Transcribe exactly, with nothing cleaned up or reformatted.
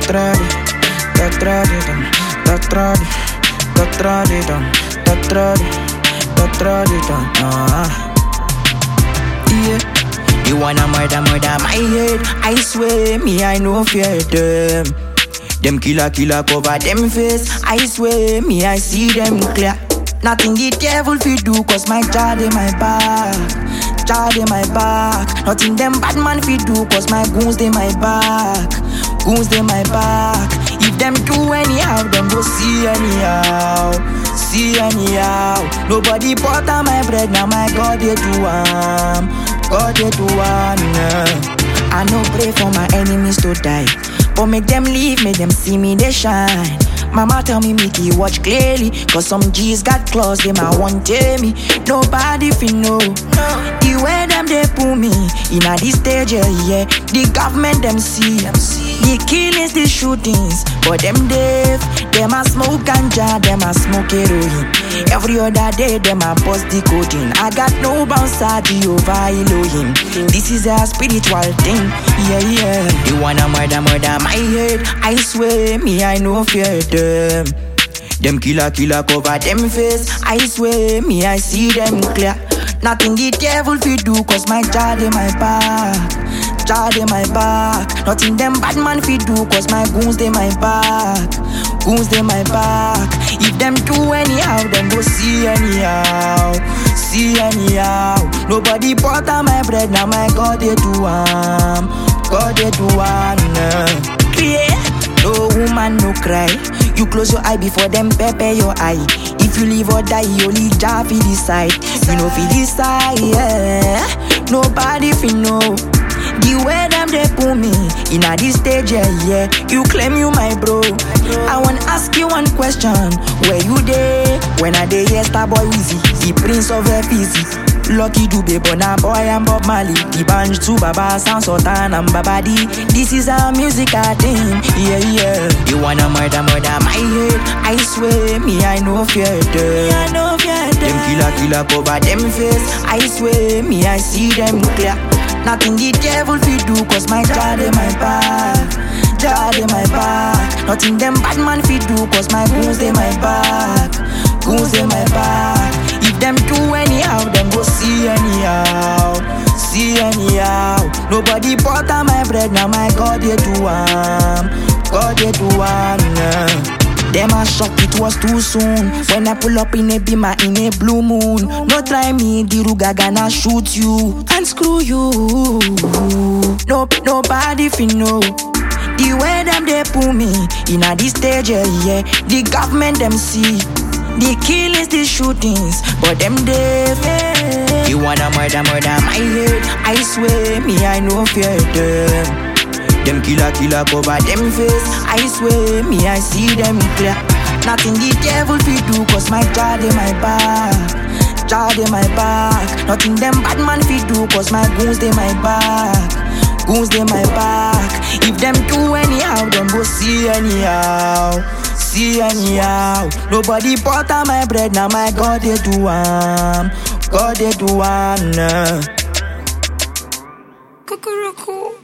Tatradi, tatradi dam, tatradi, tatradi dam, tatradi, tatradi dam. Ah. Yeah. You wanna murder, murder my head. I swear, me I no fear them. Them killer, killer cover them face. I swear, me I see them clear. Nothing the devil fi do, cause my child in my back. Child in my back. Nothing them bad man fi do, cause my goons in my back. Goons in my back. If them do anyhow, them go see anyhow. See anyhow. Nobody butter my bread, now my God they do am. God they do am. I no pray for my enemies to die, but make them leave, make them see me they shine. Mama tell me make you watch clearly, cause some G's got claws, they might want tell me. Nobody fi know the way them they pull me in a this stage, yeah, yeah. The government them see the killings, the shootings, but them deaf. Them a smoke ganja, them a smoke heroin. Every other day them a bust the codeine. I got no bouncer, Jehovah Elohim. This is a spiritual thing, yeah, yeah. You wanna murder, murder my head. I swear, me I no fear them. Them killer, killer cover them face. I swear, me I see them clear. Nothing the devil fi do, cause my child in my back. Child in my back. Nothing them bad man fi do, cause my goons in my back. Goons in my back. If them do anyhow, them go see anyhow. See anyhow. Nobody butter my bread, now my God they do am. God they do am. Yeah. No woman no cry. You close your eye before them pepper your eye. If you live or die, only Jah fi decide. You know fi decide, yeah. Nobody fi know the way them they pull me in a this stage, yeah, yeah. You claim you my bro. I wanna ask you one question. Where you dey when I dey here, Star Boy Weezy, the Prince of F Easy, Lucky Dube, Burna Boy and Bob Marley, the Banj to Baba, Sound Sultan and Babadi. This is our music I think, yeah, yeah. You wanna murder, murder my head. I swear, me I no fear them. Me I no fear them. Them killer, killer cover them face. I swear, me I see them clear. Nothing the devil fi do, cause my child in my back. Child in my back. Nothing them bad man fi do, cause my goons in my back. Goons in my back. If them do anyhow, them go see anyhow. See anyhow. Nobody butter my bread, now my God they do am. God they do am. Them a shock, it was too soon. When I pull up in a beamer in a blue moon. No try me, the Ruga gonna shoot you and screw you. No, nobody fi know the way them they pull me in a this stage, yeah, yeah. The government them see the killings, the shootings, but them deaf. Yeah. You wanna murder, murder my head. I swear, me I no fear them. Them killer, killer cover them face. I swear, me I see them clear. Nothing the devil fi do, cause my child in my back. Child in my back. Nothing them bad man fi do, cause my goons in my back. Goons in my back. If them do anyhow, them go see anyhow. See anyhow. Nobody butter my bread, now my God they do am. God they do am. Cuckoo.